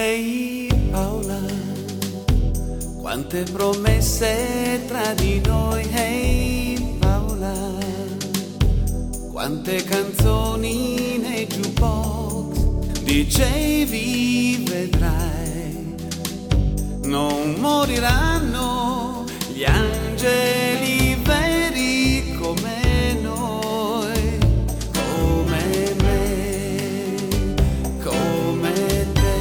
Ehi Paola, quante promesse tra di noi. Ehi Paola, quante canzoni nei jukebox. Dicevi vedrai, non moriranno gli angeli veri come noi, come me, come te.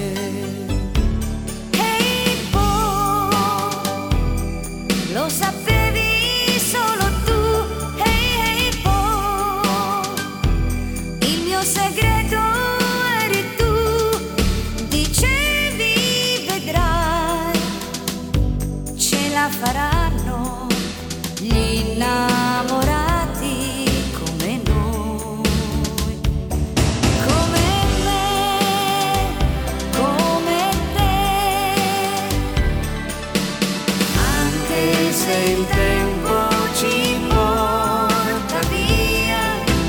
Ehi Po, lo sapevi solo tu. Ehi Po, il mio segreto eri tu. Dicevi vedrai, ce la faranno gli innamorati come noi, come me, come te. Anche se il tempo ci porta via,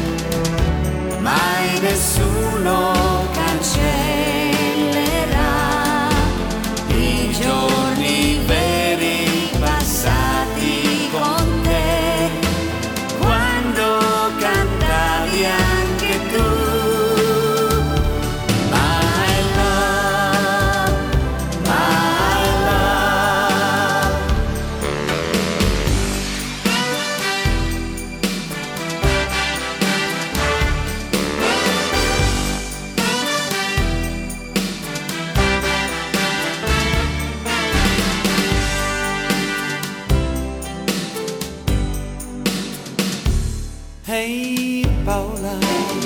mai nessuno cancellerà i giorni veri passati con te, quando cantavi anche tu. My love, my love. Ehi Paola,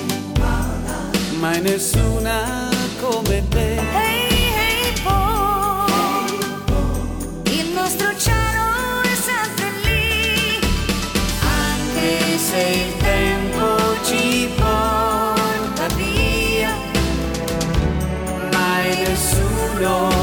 mai nessuna come te. Ehi Po, il nostro cielo è sempre lì, Anche se il tempo ci porta via, mai nessuno